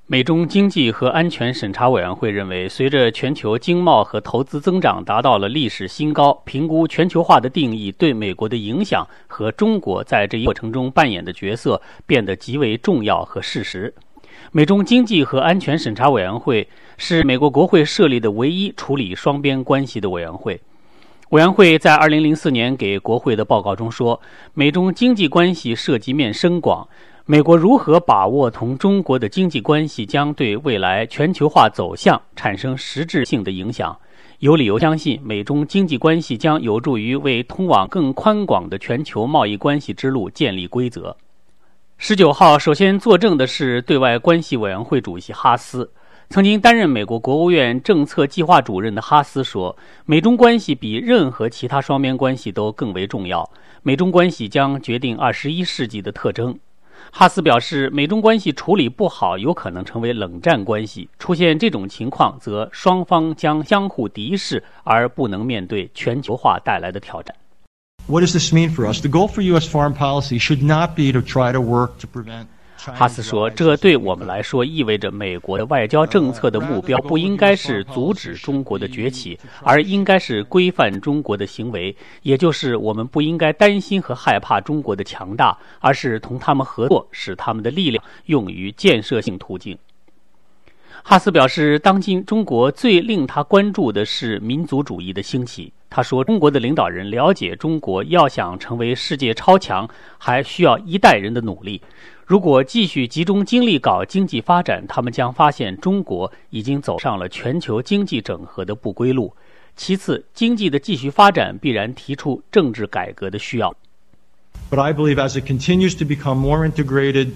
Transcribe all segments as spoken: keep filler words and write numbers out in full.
美中经济和安全审查委员会认为，随着全球经贸和投资增长达到了历史新高，评估全球化的定义对美国的影响和中国在这一过程中扮演的角色变得极为重要和事实。美中经济和安全审查委员会是美国国会设立的唯一处理双边关系的委员会。委员会在二零零四年给国会的报告中说，美中经济关系涉及面深广，美国如何把握同中国的经济关系将对未来全球化走向产生实质性的影响。有理由相信，美中经济关系将有助于为通往更宽广的全球贸易关系之路建立规则。十九号，首先作证的是对外关系委员会主席哈斯。曾经担任美国国务院政策计划主任的哈斯说，美中关系比任何其他双边关系都更为重要，美中关系将决定二十一世纪的特征。哈斯表示，美中关系处理不好有可能成为冷战关系，出现这种情况则双方将相互敌视，而不能面对全球化带来的挑战。 What does this mean for us? The goal for U S foreign policy should not be to try to work to prevent 哈斯说，这对我们来说意味着美国的外交政策的目标不应该是阻止中国的崛起，而应该是规范中国的行为，也就是我们不应该担心和害怕中国的强大，而是同他们合作，使他们的力量用于建设性途径。哈斯表示，当今中国最令他关注的是民族主义的兴起。他说，中国的领导人了解中国要想成为世界超强，还需要一代人的努力。如果继续集中精力搞经济发展，他们将发现中国已经走上了全球经济整合的不归路。其次，经济的继续发展必然提出政治改革的需要。 But I believe as it continues to become more integrated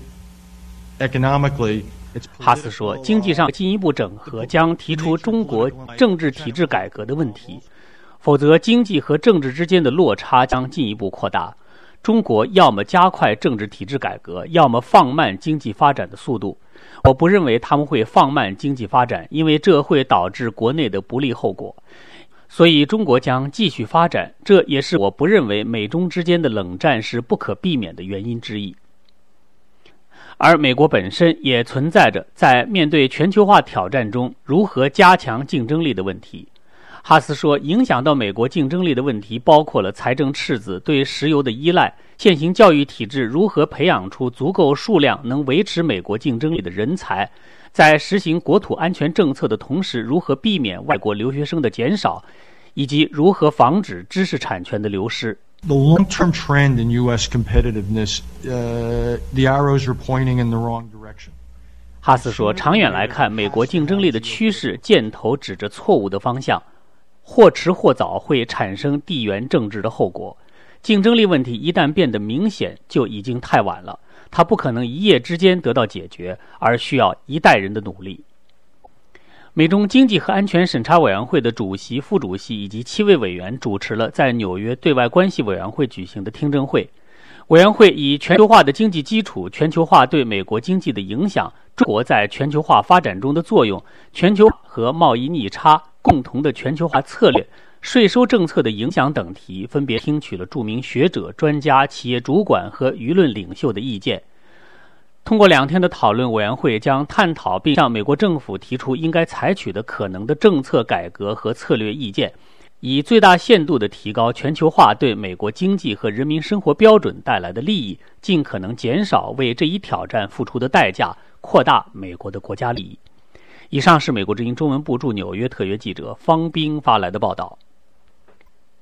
economically, 哈斯说，经济上进一步整合将提出中国政治体制改革的问题，否则经济和政治之间的落差将进一步扩大。中国要么加快政治体制改革，要么放慢经济发展的速度。我不认为他们会放慢经济发展，因为这会导致国内的不利后果。所以中国将继续发展，这也是我不认为美中之间的冷战是不可避免的原因之一。而美国本身也存在着在面对全球化挑战中如何加强竞争力的问题。哈斯说，影响到美国竞争力的问题包括了财政赤字、对石油的依赖、现行教育体制如何培养出足够数量能维持美国竞争力的人才，在实行国土安全政策的同时如何避免外国留学生的减少，以及如何防止知识产权的流失。 The long-term trend in U S competitiveness, uh, the arrows are pointing in the wrong direction. 哈斯说，长远来看，美国竞争力的趋势箭头指着错误的方向，或迟或早会产生地缘政治的后果。竞争力问题一旦变得明显，就已经太晚了，它不可能一夜之间得到解决，而需要一代人的努力。美中经济和安全审查委员会的主席、副主席以及七位委员主持了在纽约对外关系委员会举行的听证会。委员会以全球化的经济基础、全球化对美国经济的影响、中国在全球化发展中的作用、全球和贸易逆差、共同的全球化策略、税收政策的影响等题，分别听取了著名学者、专家、企业主管和舆论领袖的意见。通过两天的讨论，委员会将探讨并向美国政府提出应该采取的可能的政策改革和策略意见，以最大限度地提高全球化对美国经济和人民生活标准带来的利益，尽可能减少为这一挑战付出的代价，扩大美国的国家利益。以上是美国之音中文部驻纽约特约记者方斌发来的报道。